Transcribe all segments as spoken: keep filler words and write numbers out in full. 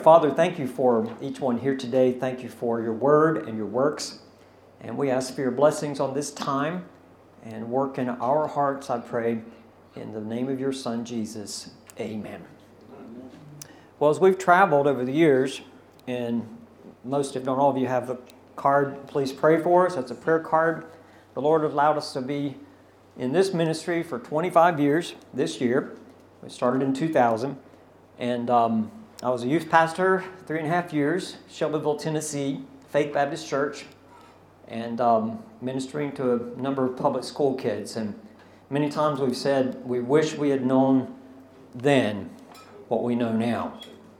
Father, thank you for each one here today. Thank you for your word and your works. And we ask for your blessings on this time and work in our hearts, I pray, in the name of your Son, Jesus. Amen. Well, as we've traveled over the years, and most, if not all of you, have a card, please pray for us. That's a prayer card. The Lord allowed us to be in this ministry for twenty-five years this year. We started in two thousand. And um, I was a youth pastor three and a half years, Shelbyville, Tennessee, Faith Baptist Church, and um, ministering to a number of public school kids. And many times we've said we wish we had known then what we know now.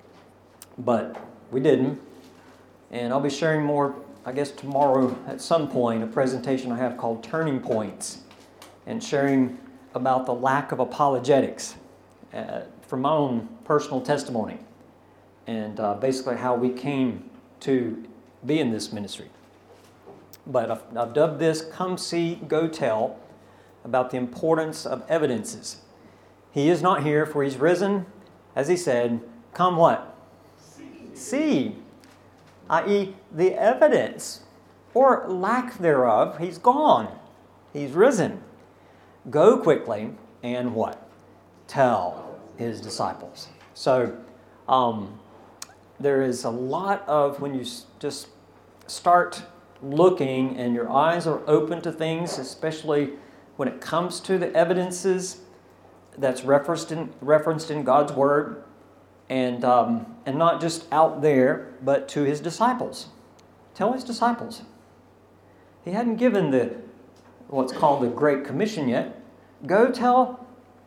But we didn't. And I'll be sharing more, I guess, tomorrow at some point, a presentation I have called Turning Points, and sharing about the lack of apologetics uh, from my own personal testimony, and uh, basically how we came to be in this ministry. But I've, I've dubbed this Come See, Go Tell, about the importance of evidences. He is not here, for he's risen, as he said, come what? See. See, that is the evidence, or lack thereof, he's gone. He's risen. Go quickly and what? Tell his disciples. So, um, there is a lot of, when you just start looking and your eyes are open to things, especially when it comes to the evidences that's referenced in, referenced in God's Word, and, um, and not just out there, but to his disciples. Tell his disciples. He hadn't given the what's called the Great Commission yet. Go tell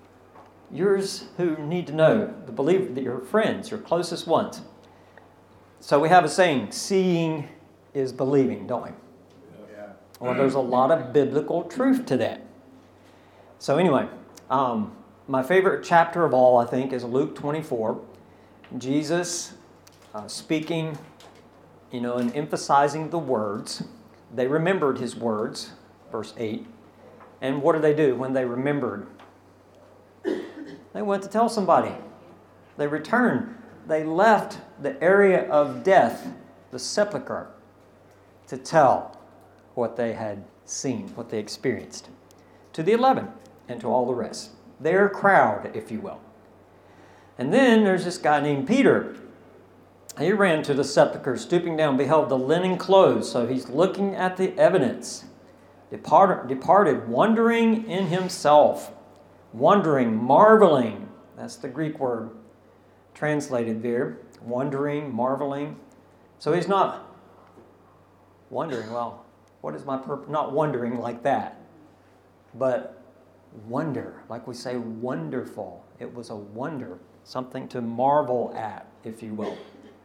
yours who need to know, the believer, your friends, your closest ones. So we have a saying, seeing is believing, don't we? Yeah. Well, there's a lot of biblical truth to that. So anyway, um, my favorite chapter of all, I think, is Luke twenty-four. Jesus uh, speaking, you know, and emphasizing the words. They remembered his words, verse eight. And what did they do when they remembered? They went to tell somebody. They returned. They left the area of death, the sepulcher, to tell what they had seen, what they experienced, to the eleven and to all the rest. Their crowd, if you will. And then there's this guy named Peter. He ran to the sepulcher, stooping down, beheld the linen clothes. So he's looking at the evidence. Departed, departed, wondering in himself. Wondering, marveling. That's the Greek word translated there. Wondering, marveling. So he's not wondering, well, what is my purpose? Not wondering like that. But wonder, like we say, wonderful. It was a wonder. Something to marvel at, if you will.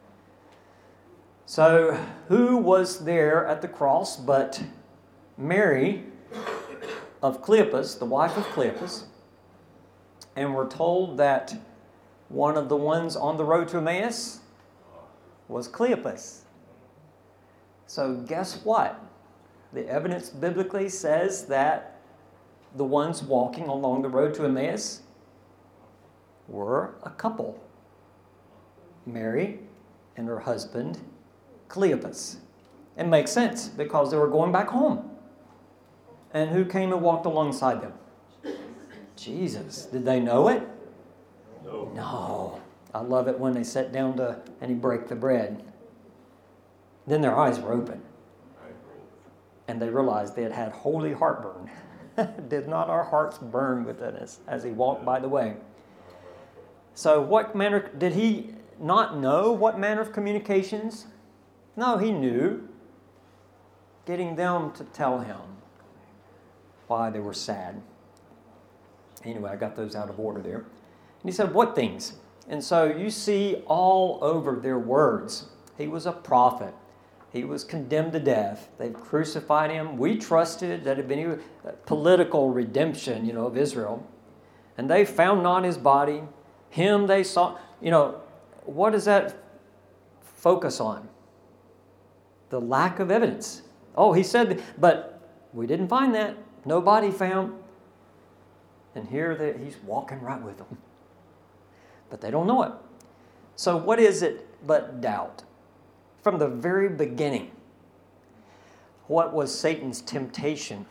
So who was there at the cross but Mary of Cleopas, the wife of Cleopas? And we're told that one of the ones on the road to Emmaus was Cleopas. So guess what? The evidence biblically says that the ones walking along the road to Emmaus were a couple. Mary and her husband, Cleopas. It makes sense because they were going back home. And who came and walked alongside them? Jesus. Did they know it? No. No. I love it when they sat down to and he broke the bread. Then their eyes were open. And they realized they had had holy heartburn. Did not our hearts burn within us as he walked by the way? So what manner, did he not know what manner of communications? No, he knew. Getting them to tell him why they were sad. Anyway, I got those out of order there. And he said, what things? And so you see all over their words. He was a prophet. He was condemned to death. They've crucified him. We trusted that it had been a political redemption, you know, of Israel. And they found not his body. Him they saw. You know, what does that focus on? The lack of evidence. Oh, he said, but we didn't find that. No body found. And here they, he's walking right with them. But they don't know it. So what is it but doubt. From the very beginning, what was Satan's temptation?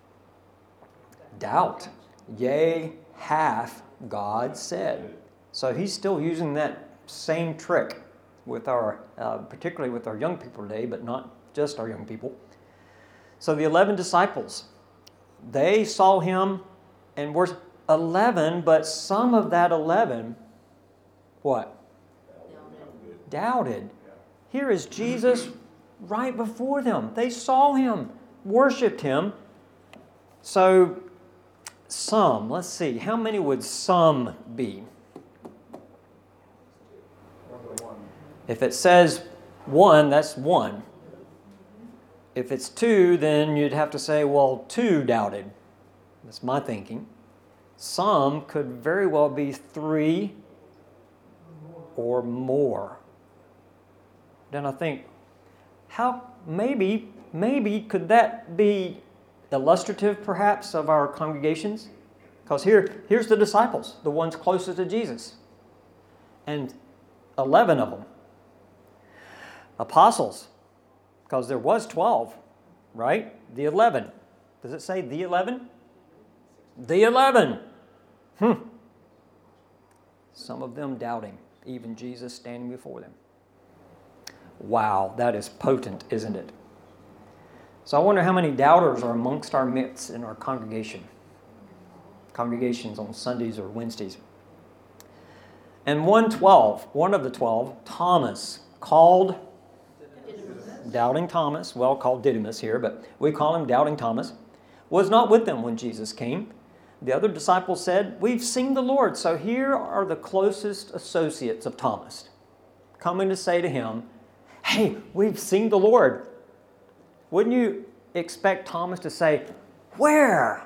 Doubt. Yea, hath God said. So he's still using that same trick with our, uh, particularly with our young people today, but not just our young people. So the eleven disciples, they saw him and were eleven, but some of that eleven, what? Doubted. Doubted. Here is Jesus right before them. They saw him, worshipped him. So some, let's see, how many would some be? If it says one, that's one. If it's two, then you'd have to say, well, two doubted. That's my thinking. Some could very well be three or more. Then I think, how, maybe, maybe could that be illustrative perhaps of our congregations? Because here, here's the disciples, the ones closest to Jesus. And eleven of them. Apostles, because there was twelve, right? The eleven. Does it say the eleven? The eleven. Hmm. Some of them doubting, even Jesus standing before them. Wow, that is potent, isn't it? So I wonder how many doubters are amongst our midst in our congregation. Congregations on Sundays or Wednesdays. And one twelve, one of the twelve, Thomas, called Didymus. Doubting Thomas, well called Didymus here, but we call him Doubting Thomas, was not with them when Jesus came. The other disciples said, we've seen the Lord. So here are the closest associates of Thomas coming to say to him, hey, we've seen the Lord. Wouldn't you expect Thomas to say, where?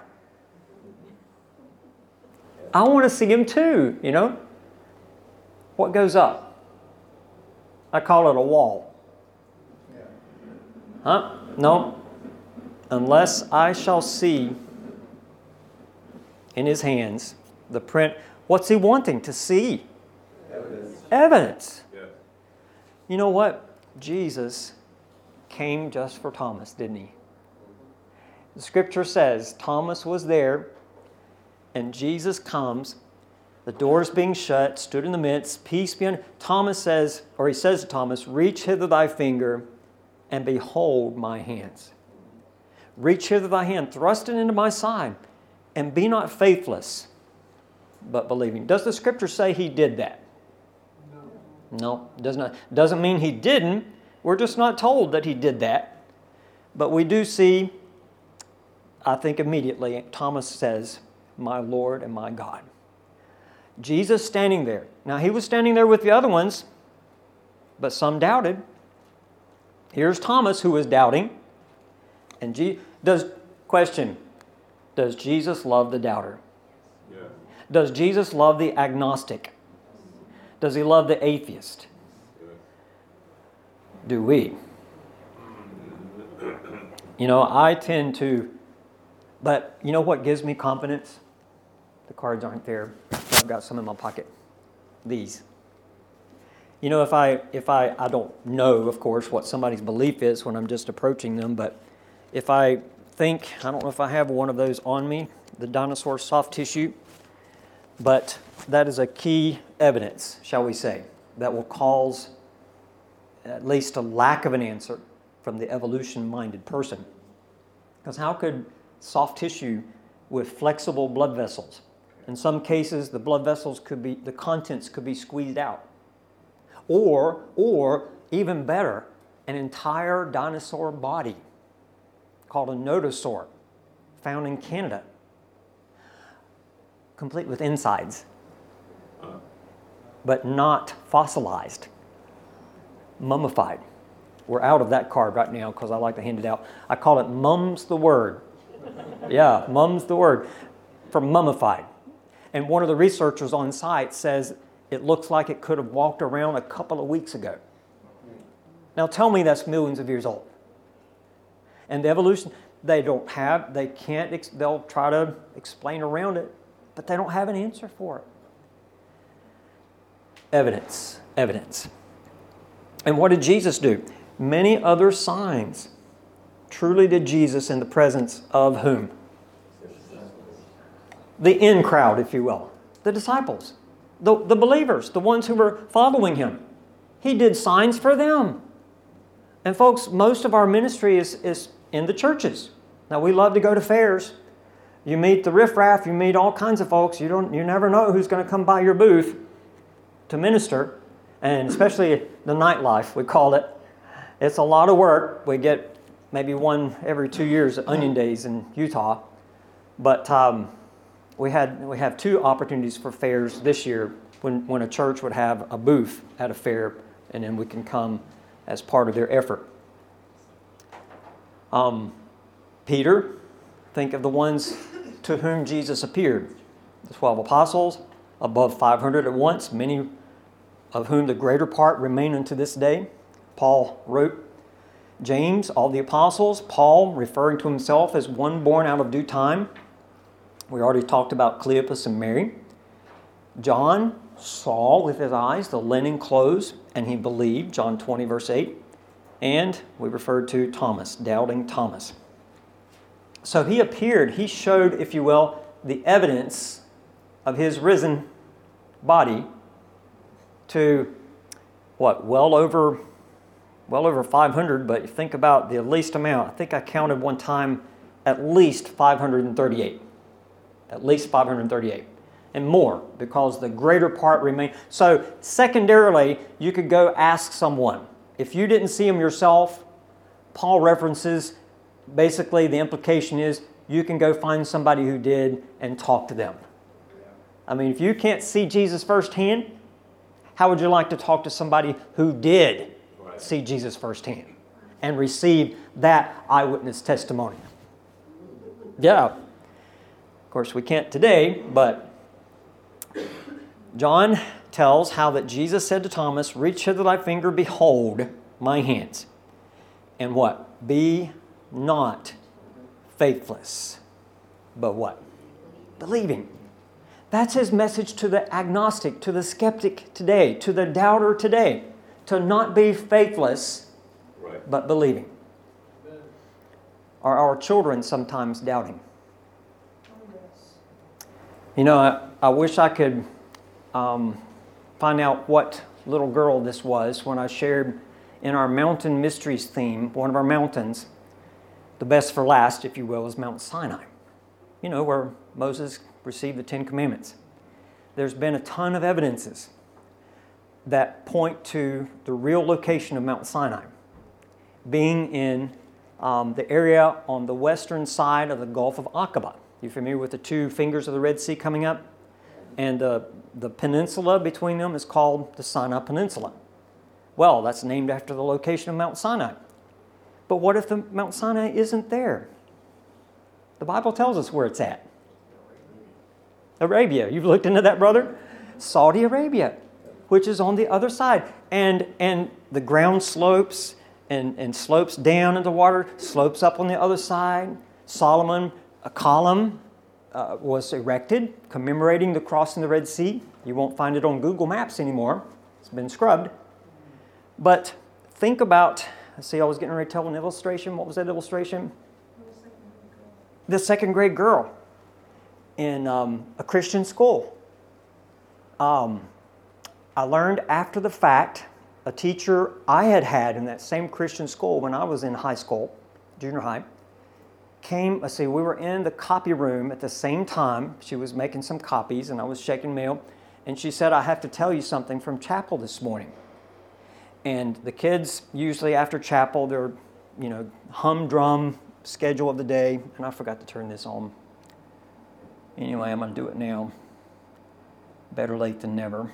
I want to see him too, you know? What goes up? I call it a wall. Huh? No. Unless I shall see in his hands the print. What's he wanting to see? Evidence. Evidence. Yeah. You know what? Jesus came just for Thomas, didn't he? The scripture says Thomas was there, and Jesus comes, the doors being shut, stood in the midst, peace be unto you. Thomas says, or he says to Thomas, reach hither thy finger and behold my hands. Reach hither thy hand, thrust it into my side, and be not faithless, but believing. Does the scripture say he did that? No. No, does not. Doesn't mean he didn't. We're just not told that he did that. But we do see, I think immediately, Thomas says, my Lord and my God. Jesus standing there. Now, he was standing there with the other ones, but some doubted. Here's Thomas who was doubting. And Je- does, question, does Jesus love the doubter? Yeah. Does Jesus love the agnostic? Does he love the atheist? Yeah. Do we? You know, I tend to, but you know what gives me confidence? The cards aren't there. I've got some in my pocket. These. You know, if I, if I, I don't know, of course, what somebody's belief is when I'm just approaching them, but if I think, I don't know if I have one of those on me, the dinosaur soft tissue, but that is a key evidence, shall we say, that will cause at least a lack of an answer from the evolution-minded person. Because how could soft tissue with flexible blood vessels, in some cases the blood vessels could be, the contents could be squeezed out. Or, or even better, an entire dinosaur body called a nodosaur, found in Canada, complete with insides, but not fossilized, mummified. We're out of that card right now because I like to hand it out. I call it mum's the word. Yeah, mum's the word for mummified. And one of the researchers on site says it looks like it could have walked around a couple of weeks ago. Now tell me that's millions of years old. And the evolution, they don't have, they can't, they'll try to explain around it, but they don't have an answer for it. Evidence, evidence. And what did Jesus do? Many other signs. Truly did Jesus in the presence of whom? The in crowd, if you will. The disciples. The, the believers. The ones who were following him. He did signs for them. And folks, most of our ministry is, is in the churches. Now, we love to go to fairs. You meet the riffraff. You meet all kinds of folks. You don't. You never know who's going to come by your booth to minister. And especially the nightlife, we call it. It's a lot of work. We get maybe one every two years at Onion Days in Utah. But um, we had we have two opportunities for fairs this year when, when a church would have a booth at a fair, and then we can come as part of their effort. Um, Peter, think of the ones to whom Jesus appeared. The twelve apostles, above five hundred at once, many of whom the greater part remain unto this day. Paul wrote. James, all the apostles. Paul, referring to himself as one born out of due time. We already talked about Cleopas and Mary. John saw with his eyes the linen clothes, and he believed, John twenty, verse eight. And we referred to Thomas, doubting Thomas. So he appeared, he showed, if you will, the evidence of his risen body to, what, well over, well over five hundred, but think about the least amount. I think I counted one time at least five hundred thirty-eight. At least five hundred thirty-eight. And more, because the greater part remained. So secondarily, you could go ask someone. If you didn't see him yourself, Paul references, basically the implication is you can go find somebody who did and talk to them. I mean, if you can't see Jesus firsthand, how would you like to talk to somebody who did see Jesus firsthand and receive that eyewitness testimony? Yeah. Of course, we can't today, but John tells how that Jesus said to Thomas, "Reach hither thy finger, behold my hands." And what? Be not faithless, but what? Believing. That's his message to the agnostic, to the skeptic today, to the doubter today. To not be faithless, right, but believing. Are our children sometimes doubting? You know, I, I wish I could um, find out what little girl this was when I shared in our Mountain Mysteries theme, one of our mountains, the best for last, if you will, is Mount Sinai. You know, where Moses received the Ten Commandments. There's been a ton of evidences that point to the real location of Mount Sinai, being in um, the area on the western side of the Gulf of Aqaba. You familiar with the two fingers of the Red Sea coming up? And uh, the peninsula between them is called the Sinai Peninsula. Well, that's named after the location of Mount Sinai. But what if the Mount Sinai isn't there? The Bible tells us where it's at. Arabia. You've looked into that, brother? Saudi Arabia, which is on the other side. And and the ground slopes and, and slopes down into water, slopes up on the other side. Solomon, a column uh, was erected commemorating the crossing the Red Sea. You won't find it on Google Maps anymore. It's been scrubbed. But think about, see, I was getting ready to tell an illustration. What was that illustration? The second grade girl in um, a Christian school. Um, I learned after the fact, a teacher I had had in that same Christian school when I was in high school, junior high, came, let's see, we were in the copy room at the same time. She was making some copies and I was checking mail. And she said, "I have to tell you something from chapel this morning." And the kids, usually after chapel, they're, you know, humdrum schedule of the day. And I forgot to turn this on. Anyway, I'm going to do it now. Better late than never.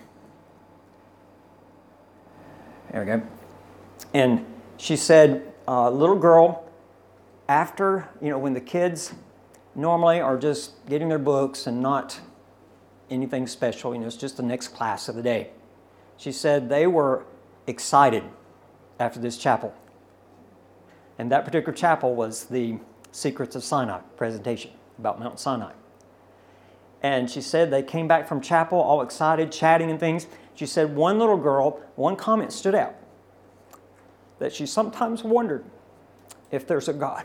There we go. And she said, uh, little girl, after, you know, when the kids normally are just getting their books and not anything special, you know, it's just the next class of the day. She said they were excited after this chapel. And that particular chapel was the Secrets of Sinai presentation about Mount Sinai. And she said they came back from chapel all excited, chatting and things. She said one little girl, one comment stood out. that she sometimes wondered if there's a God,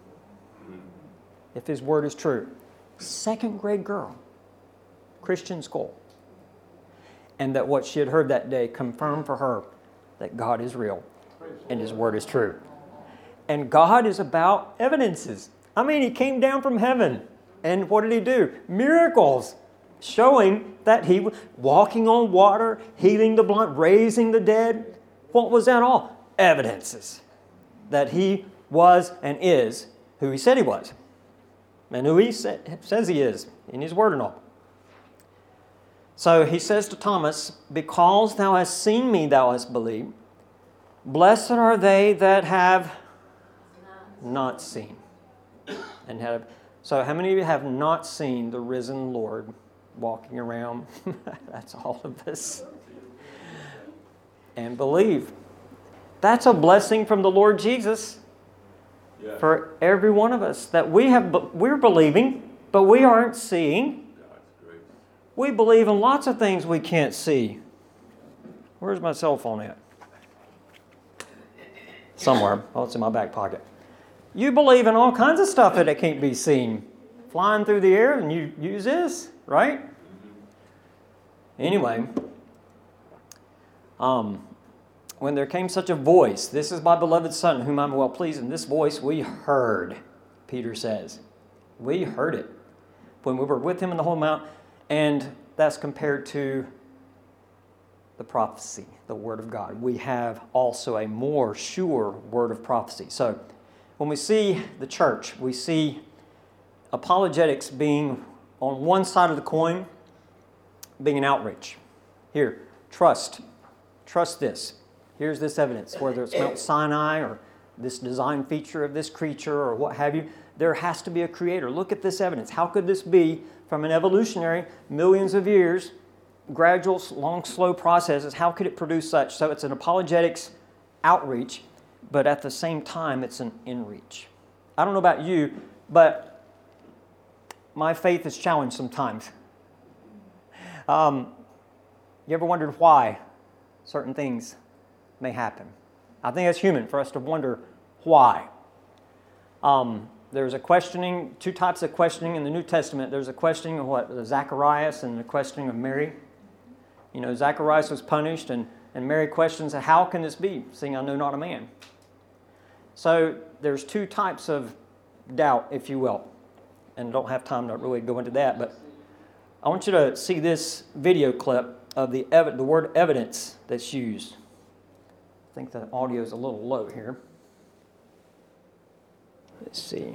if His Word is true. Second grade girl, Christian school. And that what she had heard that day confirmed for her that God is real and His Word is true. And God is about evidences. I mean, He came down from heaven. And what did He do? Miracles. Showing that He was walking on water, healing the blind, raising the dead. What was that all? Evidences. That He was and is who He said He was. And who He sa- says He is in His Word and all. So He says to Thomas, because thou hast seen me, thou hast believed. Blessed are they that have not seen. And have. So how many of you have not seen the risen Lord walking around? That's all of us. And believe. That's a blessing from the Lord Jesus yeah. for every one of us. That we have, we're believing, but we aren't seeing. We believe in lots of things we can't see. Where's my cell phone at? Somewhere. Oh, it's in my back pocket. You believe in all kinds of stuff that it can't be seen. Flying through the air, and you use this, right? Anyway, um, when there came such a voice, this is my beloved Son, whom I'm well pleased. And this voice we heard, Peter says. We heard it when we were with Him in the Holy Mount. And that's compared to the prophecy, the Word of God. We have also a more sure word of prophecy. So when we see the church, we see apologetics being on one side of the coin, being an outreach. Here, trust. Trust this. Here's this evidence, whether it's Mount Sinai or this design feature of this creature or what have you. There has to be a creator. Look at this evidence. How could this be from an evolutionary, millions of years, gradual, long, slow processes? How could it produce such? So it's an apologetics outreach, but at the same time, it's an inreach. I don't know about you, but my faith is challenged sometimes. Um, you ever wondered why certain things may happen? I think it's human for us to wonder why. Um, there's a questioning, two types of questioning in the New Testament. There's a questioning of what? Zacharias and the questioning of Mary. You know, Zacharias was punished and, and Mary questions, how can this be, seeing I know not a man? So there's two types of doubt, if you will. And I don't have time to really go into that, but I want you to see this video clip of the ev- the word evidence that's used. I think the audio is a little low here. Let's see.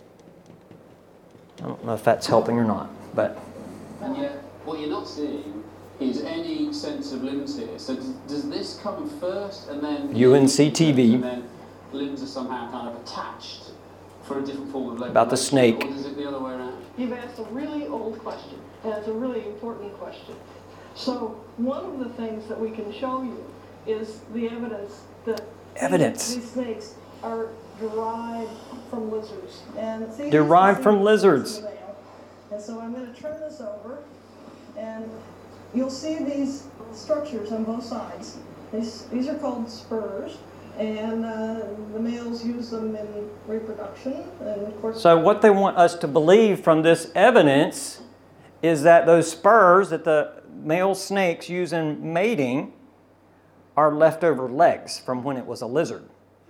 I don't know if that's helping or not, but... And yet, what you're not seeing is any sense of limbs here. So does, does this come first and then... U N C T V. And then limbs are somehow kind of attached for a different form of leg. About the snake. Or is it the other way around? You've asked a really old question, and it's a really important question. So one of the things that we can show you is the evidence that evidence. these snakes are derived from lizards. And see, derived from lizards. And so I'm going to turn this over, and you'll see these structures on both sides. These, these are called spurs, and uh, the males use them in reproduction. And of course, so what they want us to believe from this evidence is that those spurs that the male snakes use in mating are leftover legs from when it was a lizard.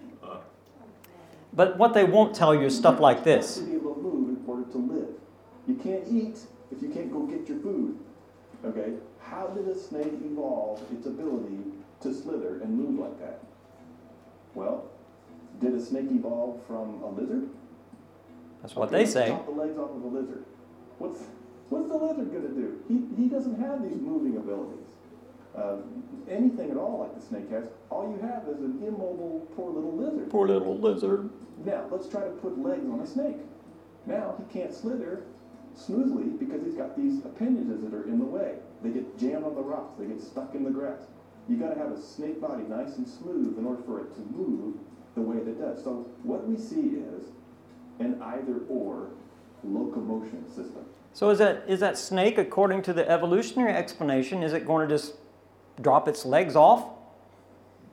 But what they won't tell you is stuff like this. You have to be able to move in order to live. You can't eat if you can't go get your food. Okay? How did a snake evolve its ability to slither and move like that? Well, did a snake evolve from a lizard? That's what okay, they say. Chop the legs off of a lizard. What's what's the lizard going to do? He he doesn't have these moving abilities. Uh, anything at all like the snake has. All you have is an immobile, poor little lizard. Poor little lizard. Now, let's try to put legs on a snake. Now, he can't slither smoothly because he's got these appendages that are in the way. They get jammed on the rocks. They get stuck in the grass. You got to have a snake body nice and smooth in order for it to move the way that it does. So what we see is an either-or locomotion system. So is that is that snake, according to the evolutionary explanation, is it going to just drop its legs off?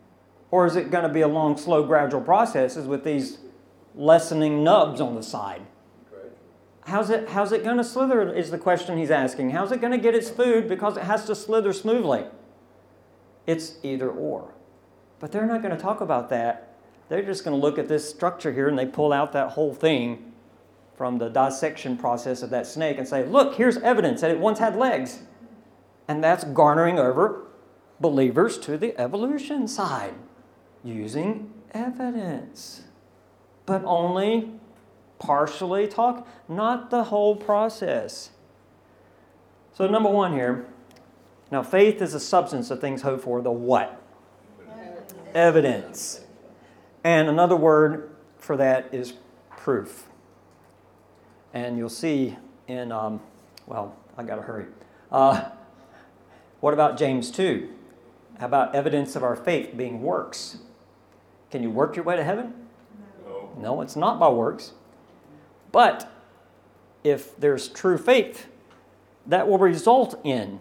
Or is it going to be a long, slow, gradual process with these lessening nubs on the side? How's it, how's it going to slither is the question he's asking. How's it going to get its food because it has to slither smoothly? It's either or. But they're not going to talk about that. They're just going to look at this structure here and they pull out that whole thing from the dissection process of that snake and say, look, here's evidence that it once had legs. And that's garnering over believers to the evolution side using evidence. But only partially talk, not the whole process. So number one here, now faith is a substance of things hoped for, the what? Evidence. Evidence. And another word for that is proof. And you'll see in, um, well, I got to hurry. Uh, what about James two? How about evidence of our faith being works? Can you work your way to heaven? No. No, it's not by works. But if there's true faith, that will result in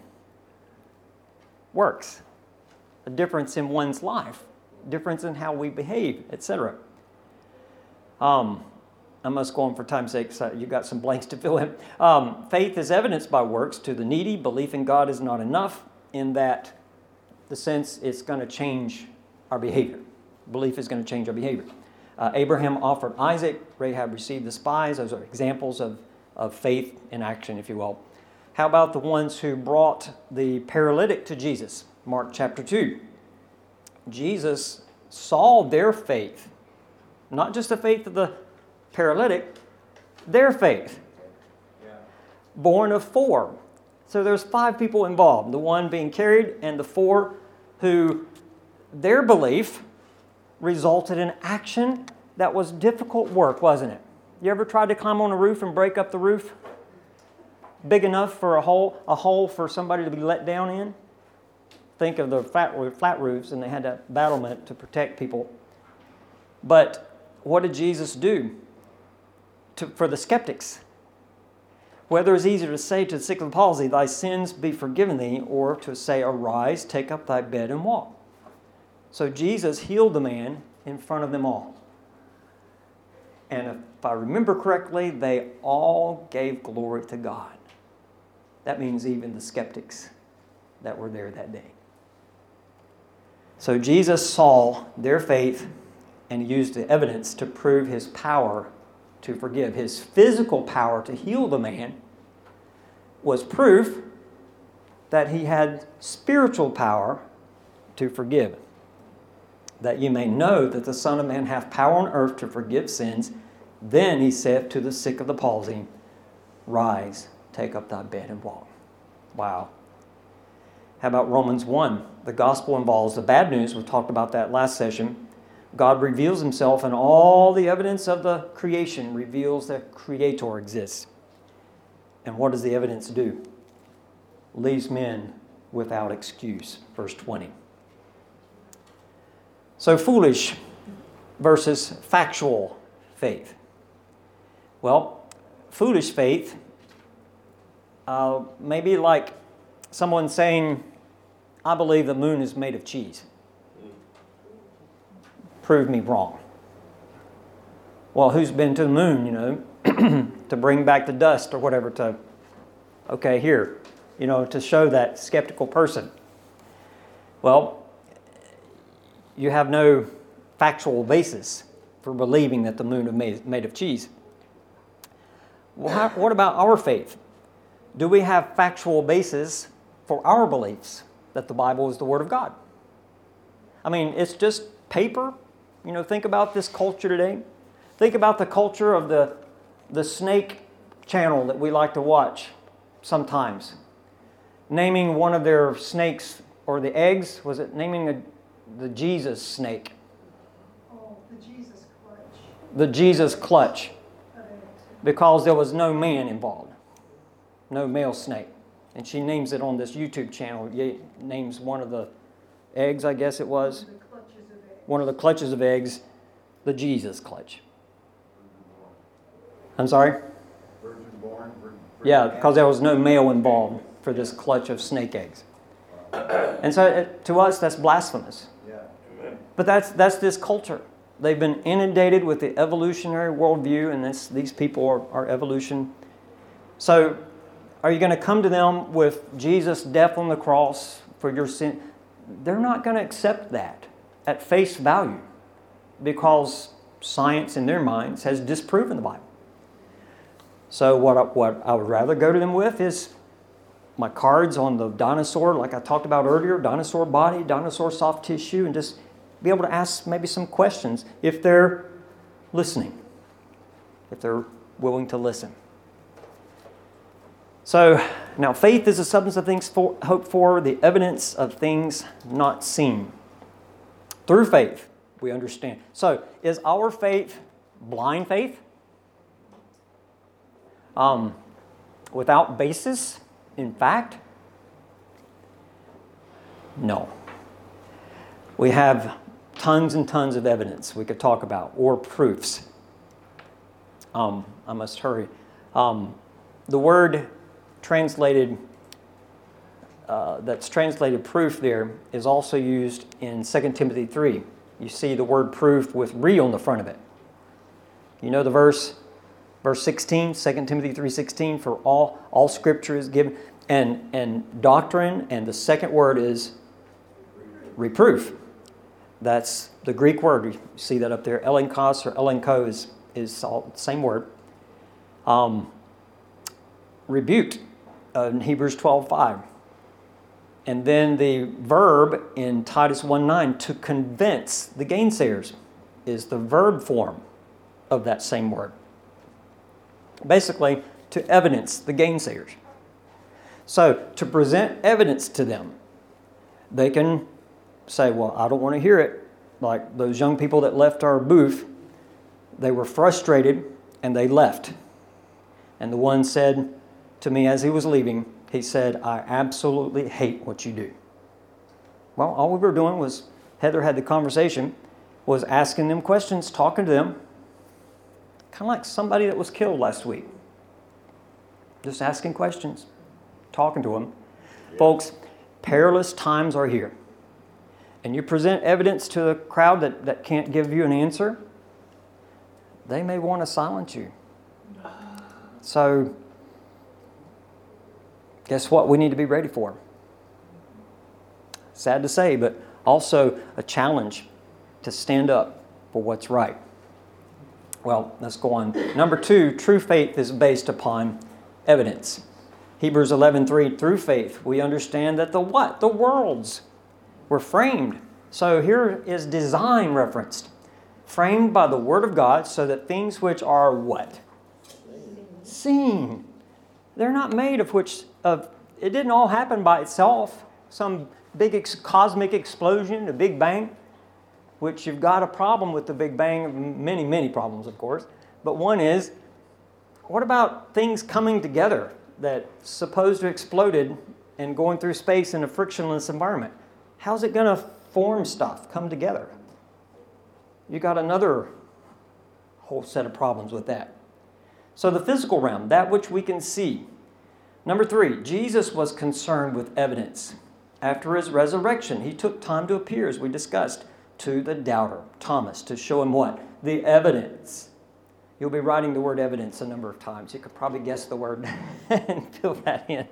works. A difference in one's life. Difference in how we behave, et cetera. Um, I must go on for time's sake, so you got some blanks to fill in. Um, faith is evidenced by works to the needy. Belief in God is not enough in that the sense it's going to change our behavior. Belief is going to change our behavior. Uh, Abraham offered Isaac. Rahab received the spies. Those are examples of, of faith in action, if you will. How about the ones who brought the paralytic to Jesus? Mark chapter two. Jesus saw their faith. Not just the faith of the paralytic, their faith. Yeah. Born of four. So there's five people involved. The one being carried and the four who their belief resulted in action that was difficult work, wasn't it? You ever tried to climb on a roof and break up the roof? Big enough for a hole, a hole for somebody to be let down in? Think of the flat, flat roofs, and they had that battlement to protect people. But what did Jesus do to, for the skeptics? Whether it's easier to say to the sick of the palsy, thy sins be forgiven thee, or to say, arise, take up thy bed and walk. So Jesus healed the man in front of them all. And if I remember correctly, they all gave glory to God. That means even the skeptics that were there that day. So Jesus saw their faith and used the evidence to prove his power to forgive. His physical power to heal the man was proof that he had spiritual power to forgive. That you may know that the Son of Man hath power on earth to forgive sins. Then he said to the sick of the palsy, rise, take up thy bed and walk. Wow. How about Romans one? The gospel involves the bad news. We talked about that last session. God reveals himself, and all the evidence of the creation reveals that Creator exists. And what does the evidence do? Leaves men without excuse. Verse twenty. So foolish versus factual faith. Well, foolish faith, uh, maybe like someone saying, I believe the moon is made of cheese. Prove me wrong. Well, who's been to the moon, you know, to bring back the dust or whatever to, okay, here, you know, to show that skeptical person? Well, you have no factual basis for believing that the moon is made, made of cheese. Well, how, what about our faith? Do we have factual basis for our beliefs that the Bible is the Word of God? I mean, it's just paper. You know, think about this culture today. Think about the culture of the, the snake channel that we like to watch sometimes. Naming one of their snakes, or the eggs, was it naming the, the Jesus snake? Oh, the Jesus clutch. The Jesus clutch. Because there was no man involved. No male snake. And she names it on this YouTube channel. Names one of the eggs, I guess it was. One of the clutches of eggs, the Jesus clutch. I'm sorry? Virgin born. Virgin yeah, because there was no male involved for this clutch of snake eggs. And so it, to us, that's blasphemous. Yeah. Amen. But that's that's this culture. They've been inundated with the evolutionary worldview, and this, these people are, are evolution. So are you going to come to them with Jesus' death on the cross for your sin? They're not going to accept that at face value because science in their minds has disproven the Bible. So what I, what I would rather go to them with is my cards on the dinosaur, like I talked about earlier, dinosaur body, dinosaur soft tissue, and just be able to ask maybe some questions if they're listening, if they're willing to listen. So, now faith is the substance of things for, hoped for, the evidence of things not seen. Through faith, we understand. So, is our faith blind faith? Um, without basis in fact? No. We have tons and tons of evidence we could talk about, or proofs. Um, I must hurry. Um, the word translated, uh, that's translated proof there, is also used in Second Timothy three. You see the word proof with "re" on the front of it. You know the verse, verse sixteen, Second Timothy three sixteen, for all, all Scripture is given, and, and doctrine, and the second word is reproof. That's the Greek word. You see that up there. Elenkos or elenko is, is all the same word. Um, rebuked uh, in Hebrews twelve five. And then the verb in Titus one nine, to convince the gainsayers, is the verb form of that same word. Basically, to evidence the gainsayers. So, to present evidence to them, they can say, well, I don't want to hear it. Like those young people that left our booth, they were frustrated and they left. And the one said to me as he was leaving, he said, I absolutely hate what you do. Well, all we were doing was, Heather had the conversation, was asking them questions, talking to them, kind of like somebody that was killed last week. Just asking questions, talking to them. Yeah. Folks, perilous times are here. And you present evidence to a crowd that, that can't give you an answer, they may want to silence you. So, guess what we need to be ready for? Sad to say, but also a challenge to stand up for what's right. Well, let's go on. Number two, true faith is based upon evidence. Hebrews eleven three, through faith, we understand that the what? The worlds were framed. So here is design referenced. Framed by the Word of God so that things which are what? Seen. They're not made of which, of it didn't all happen by itself. Some big ex- cosmic explosion, a Big Bang, which you've got a problem with the Big Bang, many, many problems, of course. But one is, what about things coming together that supposed to exploded and going through space in a frictionless environment? How's it going to form stuff, come together? You got another whole set of problems with that. So the physical realm, that which we can see. Number three, Jesus was concerned with evidence. After his resurrection, he took time to appear, as we discussed, to the doubter, Thomas, to show him what? The evidence. You'll be writing the word evidence a number of times. You could probably guess the word and fill that in.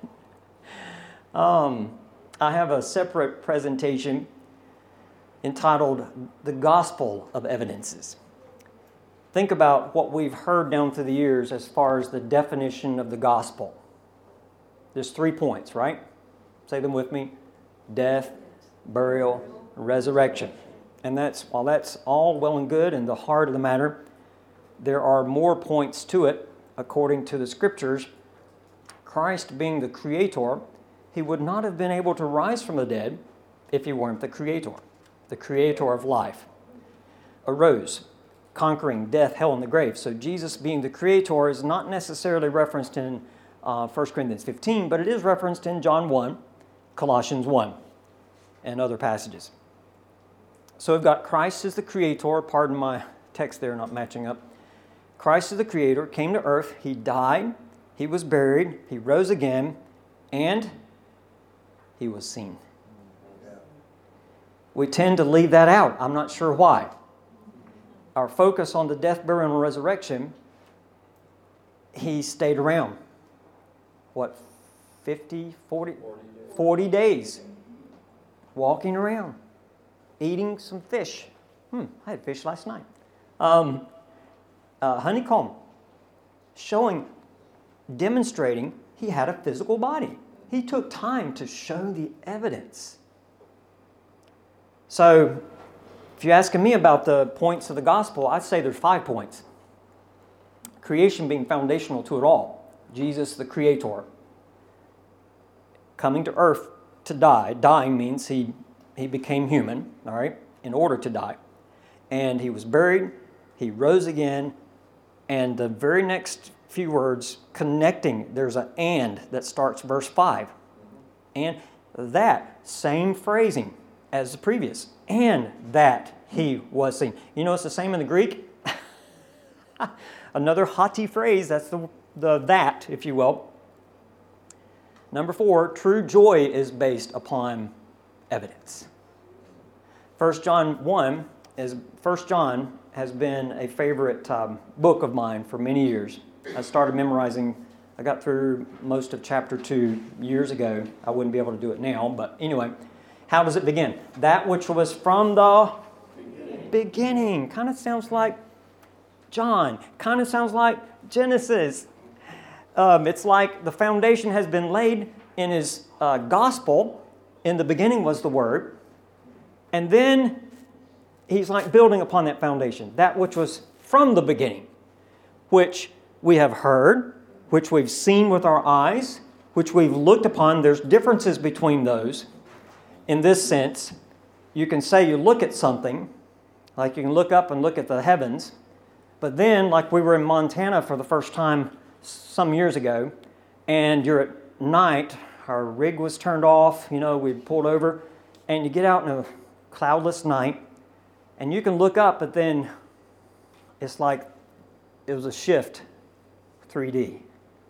Um, I have a separate presentation entitled The Gospel of Evidences. Think about what we've heard down through the years as far as the definition of the gospel. There's three points, right? Say them with me. Death, burial, resurrection. And that's, while that's all well and good in the heart of the matter, there are more points to it according to the Scriptures. Christ being the Creator, he would not have been able to rise from the dead if he weren't the Creator, the Creator of life. Arose, conquering death, hell, and the grave. So Jesus being the Creator is not necessarily referenced in uh, First Corinthians fifteen, but it is referenced in John one, Colossians one, and other passages. So we've got Christ as the Creator. Pardon my text there not matching up. Christ is the Creator, came to earth, he died, he was buried, he rose again, and he was seen. We tend to leave that out. I'm not sure why. Our focus on the death, burial, and resurrection, he stayed around. What, fifty, forty, forty days. Walking around, eating some fish. Hmm, I had fish last night. Um, uh, honeycomb, showing, demonstrating he had a physical body. He took time to show the evidence. So, if you're asking me about the points of the gospel, I'd say there's five points. Creation being foundational to it all. Jesus, the creator, coming to earth to die. Dying means he, he became human, all right, in order to die. And he was buried, he rose again, and the very next few words connecting, there's an and that starts verse five. And that, same phrasing as the previous. And that he was seen. You know it's the same in the Greek? Another haughty phrase, that's the, the that, if you will. Number four, true joy is based upon evidence. First John one is First John has been a favorite um, book of mine for many years. I started memorizing, I got through most of chapter two years ago. I wouldn't be able to do it now, but anyway, how does it begin? That which was from the beginning. beginning. Kind of sounds like John. Kind of sounds like Genesis. Um, it's like the foundation has been laid in his uh, gospel. In the beginning was the Word. And then he's like building upon that foundation. That which was from the beginning, which we have heard, which we've seen with our eyes, which we've looked upon. There's differences between those. In this sense, you can say you look at something, like you can look up and look at the heavens, but then, like we were in Montana for the first time some years ago, and you're at night, our rig was turned off, you know, we pulled over, and you get out in a cloudless night, and you can look up, but then it's like it was a shift, three D.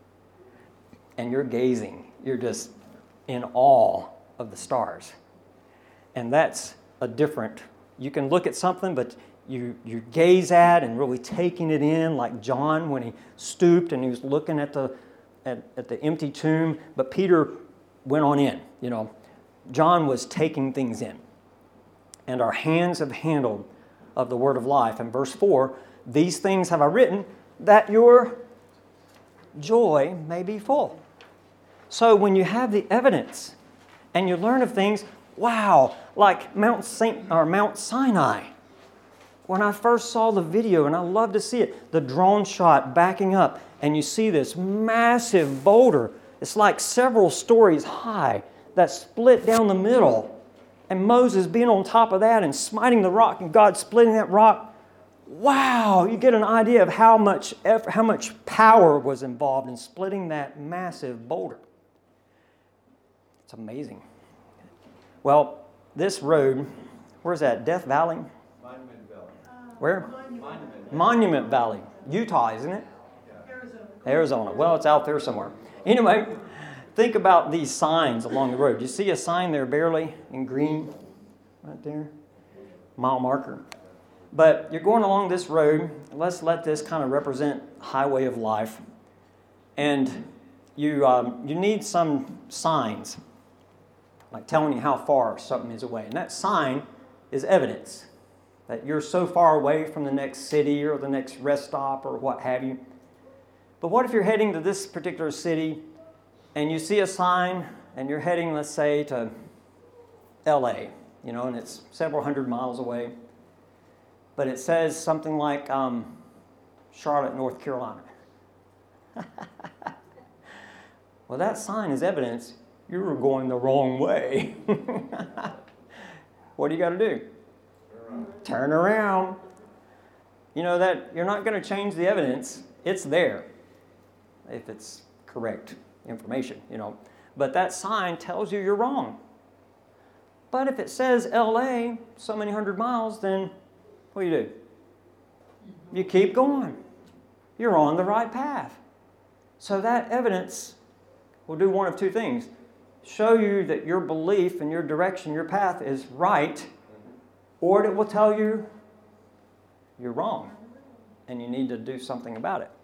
And you're gazing, you're just in awe of the stars. And that's a different, you can look at something, but you, you gaze at and really taking it in, like John when he stooped and he was looking at the at, at the empty tomb, but Peter went on in, you know. John was taking things in. And our hands have handled of the word of life. And verse four, these things have I written that your joy may be full. So when you have the evidence and you learn of things, wow, like Mount Saint or Mount Sinai. When I first saw the video, and I love to see it, the drone shot backing up, and you see this massive boulder. It's like several stories high that split down the middle. And Moses being on top of that and smiting the rock, and God splitting that rock. Wow, you get an idea of how much effort, how much power was involved in splitting that massive boulder. It's amazing. Well, this road, where's that? Death Valley? Monument Valley. Where? Monument. Monument Valley. Utah, isn't it? Yeah. Arizona. Arizona. Well, it's out there somewhere. Anyway, think about these signs along the road. You see a sign there barely in green right there? Mile marker. But you're going along this road. Let's let this kind of represent highway of life. And you um, you need some signs, like telling you how far something is away. And that sign is evidence that you're so far away from the next city or the next rest stop or what have you. But what if you're heading to this particular city and you see a sign and you're heading, let's say, to L A, you know, and it's several hundred miles away. But it says something like um, Charlotte, North Carolina. Well, that sign is evidence you were going the wrong way. What do you got to do? Turn around. You know that you're not going to change the evidence. It's there if it's correct information, you know. But that sign tells you you're wrong. But if it says L A, so many hundred miles, then what do you do? You keep going. You're on the right path. So that evidence will do one of two things. Show you that your belief and your direction, your path is right, or it will tell you you're wrong and you need to do something about it.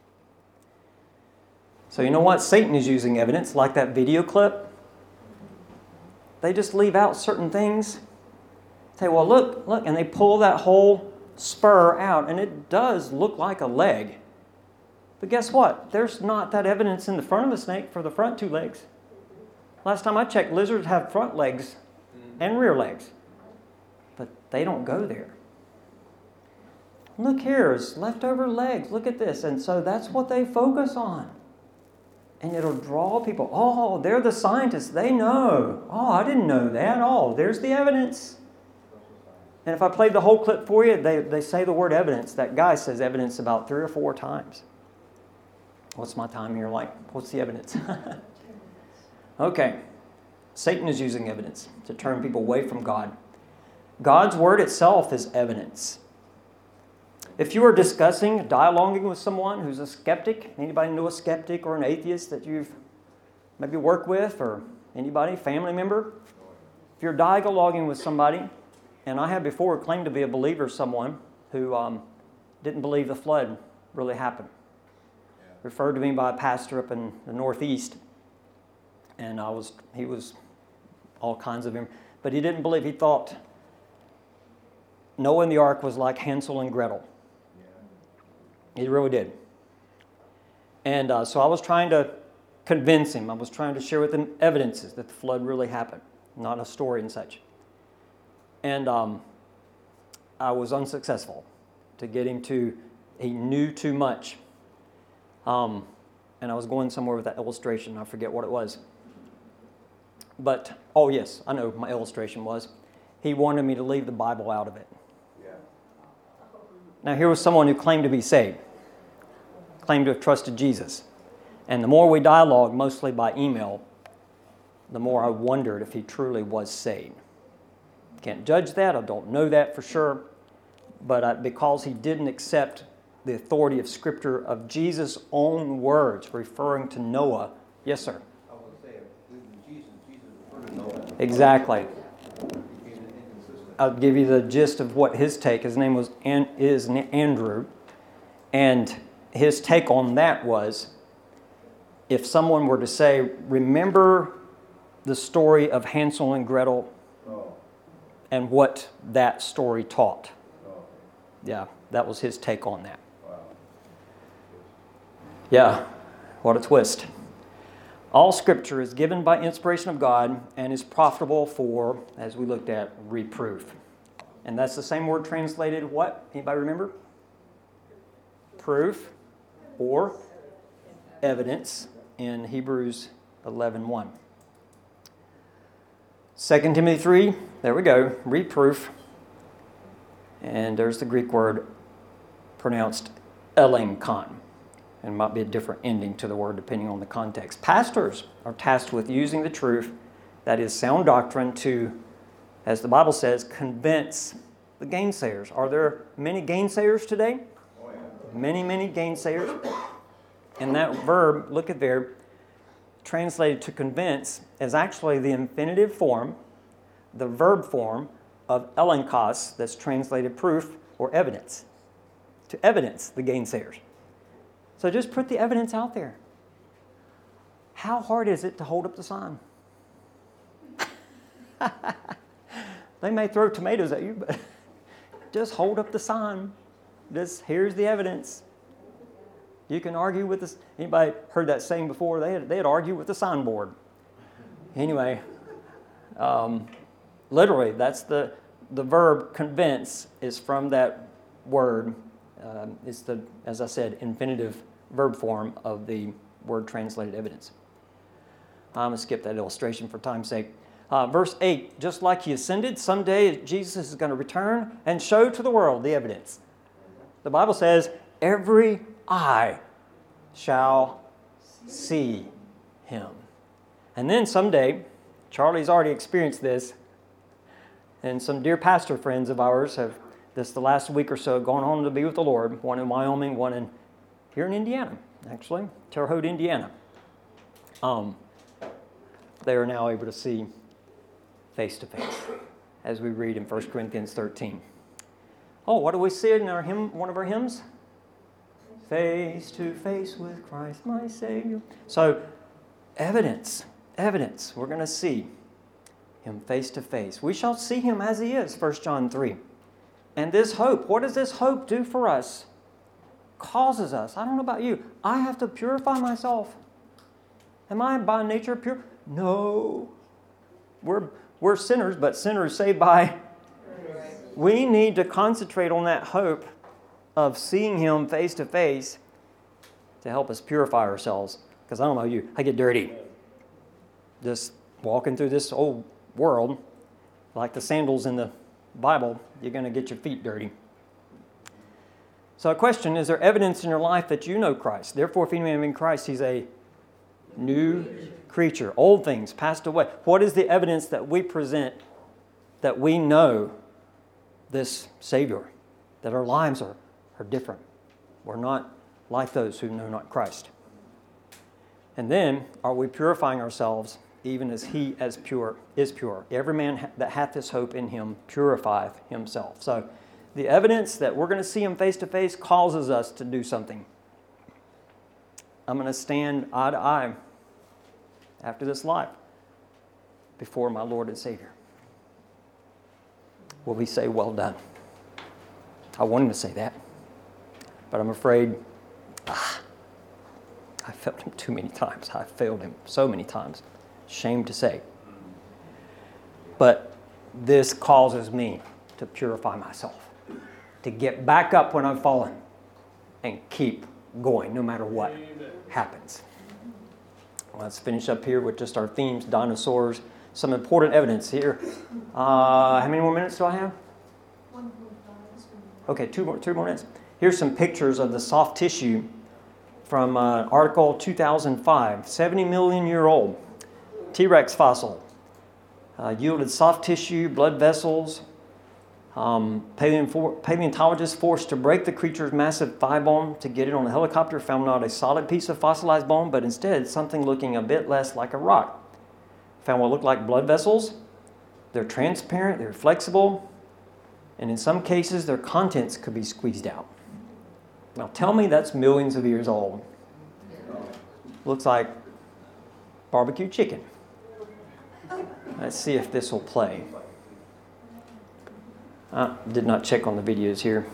So you know what? Satan is using evidence, like that video clip. They just leave out certain things. Say, well, look, look, and they pull that whole spur out, and it does look like a leg. But guess what? There's not that evidence in the front of the snake for the front two legs. Last time I checked, lizards have front legs and rear legs. But they don't go there. Look here, it's leftover legs. Look at this. And so that's what they focus on. And it'll draw people. Oh, they're the scientists. They know. Oh, I didn't know that. Oh, there's the evidence. And if I played the whole clip for you, they, they say the word evidence. That guy says evidence about three or four times. What's my time here like? What's the evidence? Okay. Satan is using evidence to turn people away from God. God's word itself is evidence. If you are discussing, dialoguing with someone who's a skeptic, anybody know a skeptic or an atheist that you've maybe worked with, or anybody, family member? If you're dialoguing with somebody, and I have before claimed to be a believer, someone who um, didn't believe the flood really happened. Yeah. Referred to me by a pastor up in the Northeast, and I was he was all kinds of him, but he didn't believe. He thought Noah and the ark was like Hansel and Gretel. He really did. And uh, so I was trying to convince him. I was trying to share with him evidences that the flood really happened, not a story and such. And um, I was unsuccessful to get him to, he knew too much. Um, and I was going somewhere with that illustration. I forget what it was. But, oh yes, I know my illustration was. He wanted me to leave the Bible out of it. Now, here was someone who claimed to be saved, claimed to have trusted Jesus. And the more we dialogued, mostly by email, the more I wondered if he truly was saved. Can't judge that. I don't know that for sure. But I, because he didn't accept the authority of Scripture, of Jesus' own words, referring to Noah. Yes, sir? I would say, Jesus, Jesus referred to Noah. Exactly. I'll give you the gist of what his take. His name was is Andrew, and his take on that was, if someone were to say, remember the story of Hansel and Gretel oh. and what that story taught. Oh. Yeah, that was his take on that. Wow. Yeah, what a twist. All Scripture is given by inspiration of God and is profitable for, as we looked at, reproof. And that's the same word translated what? Anybody remember? Proof or evidence in Hebrews eleven one. Second Timothy three, there we go, reproof. And there's the Greek word pronounced elenchon. And might be a different ending to the word depending on the context. Pastors are tasked with using the truth, that is sound doctrine, to, as the Bible says, convince the gainsayers. Are there many gainsayers today? Oh, yeah. Many, many gainsayers. And that verb, look at there, translated to convince, is actually the infinitive form, the verb form of elenchos, that's translated proof or evidence. To evidence the gainsayers. So just put the evidence out there. How hard is it to hold up the sign? They may throw tomatoes at you, but just hold up the sign. Just here's the evidence. You can argue with this. Anybody heard that saying before? They had, they'd argue with the signboard. Anyway, um, literally, that's the the verb convince is from that word. Um, it's the, as I said, infinitive verb form of the word translated evidence. I'm going to skip that illustration for time's sake. Uh, verse eight, just like he ascended, someday Jesus is going to return and show to the world the evidence. The Bible says, every eye shall see him. And then someday, Charlie's already experienced this, and some dear pastor friends of ours have, this the last week or so, gone on to be with the Lord, one in Wyoming, one in here in Indiana, actually, Terre Haute, Indiana. Um, they are now able to see face to face. as we read in First Corinthians thirteen. Oh, what do we see in our hymn, one of our hymns? Face to face with Christ my Savior. So, evidence, evidence. We're going to see him face to face. We shall see him as he is, First John three. And this hope, what does this hope do for us? Causes us, I don't know about you, I have to purify myself. Am I by nature pure? No. We're, we're sinners, but sinners saved by... We need to concentrate on that hope of seeing him face to face to help us purify ourselves. Because I don't know you, I get dirty. Just walking through this old world, like the sandals in the Bible, you're going to get your feet dirty. So a question, is there evidence in your life that you know Christ? Therefore, if any man be in Christ, he's a new creature. Old things passed away. What is the evidence that we present that we know this Savior, that our lives are, are different? We're not like those who know not Christ. And then, are we purifying ourselves even as he as pure is pure? Every man that hath this hope in him purifieth himself. So the evidence that we're going to see him face to face causes us to do something. I'm going to stand eye to eye after this life before my Lord and Savior. Will we say, well done? I want him to say that, but I'm afraid ah, I failed him too many times. I failed him so many times. Shame to say. But this causes me to purify myself, to get back up when I've fallen and keep going no matter what happens. Let's finish up here with just our themes, dinosaurs, some important evidence here. Uh, how many more minutes do I have? Okay, two more, two more minutes. Here's some pictures of the soft tissue from uh, article two thousand five, seventy million year old T-Rex fossil. Uh, yielded soft tissue, blood vessels. Um, paleont- paleontologists forced to break the creature's massive thigh bone to get it on a helicopter found not a solid piece of fossilized bone, but instead something looking a bit less like a rock. Found what looked like blood vessels. They're transparent, they're flexible, and in some cases their contents could be squeezed out. Now tell me that's millions of years old. Looks like barbecue chicken. Let's see if this will play. I did not check on the videos here.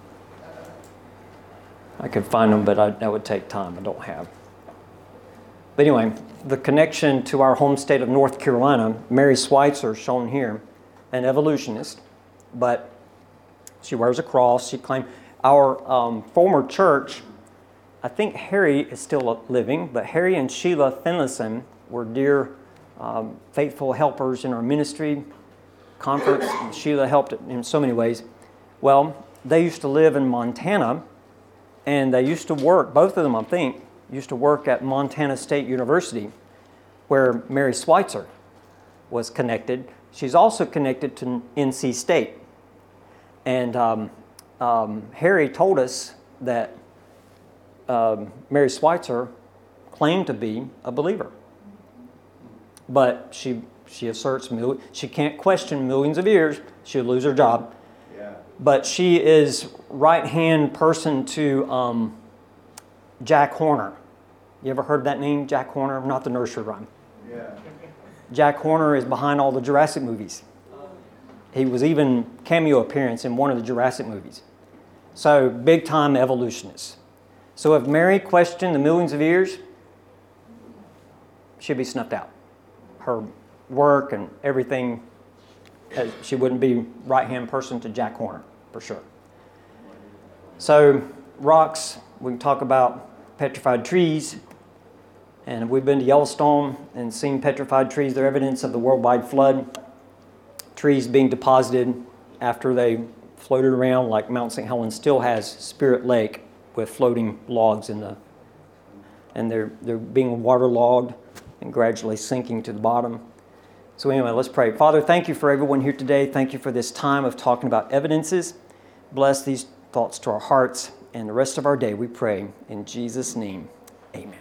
I could find them, but I, that would take time. I don't have. But anyway, the connection to our home state of North Carolina, Mary Schweitzer, shown here, an evolutionist, but she wears a cross. She claimed our um, former church, I think Harry is still living, but Harry and Sheila Finlayson were dear, um, faithful helpers in our ministry conference. Sheila helped in so many ways. Well, they used to live in Montana, and they used to work, both of them I think, used to work at Montana State University, where Mary Schweitzer was connected. She's also connected to N C State. And um, um, Harry told us that um, Mary Schweitzer claimed to be a believer. But she she asserts mil- she can't question millions of years. She'll lose her job. Yeah. But she is right-hand person to um, Jack Horner. You ever heard that name, Jack Horner? Not the nursery rhyme. Yeah. Jack Horner is behind all the Jurassic movies. He was even cameo appearance in one of the Jurassic movies. So big time evolutionist. So if Mary questioned the millions of years, she'd be snuffed out. Her work and everything, she wouldn't be right-hand person to Jack Horner, for sure. So rocks, we can talk about petrified trees. And we've been to Yellowstone and seen petrified trees. They're evidence of the worldwide flood. Trees being deposited after they floated around, like Mount Saint Helens still has Spirit Lake with floating logs in the, and they're they're being waterlogged and gradually sinking to the bottom. So anyway, let's pray. Father, thank you for everyone here today. Thank you for this time of talking about evidences. Bless these thoughts to our hearts and the rest of our day, we pray. In Jesus' name, amen.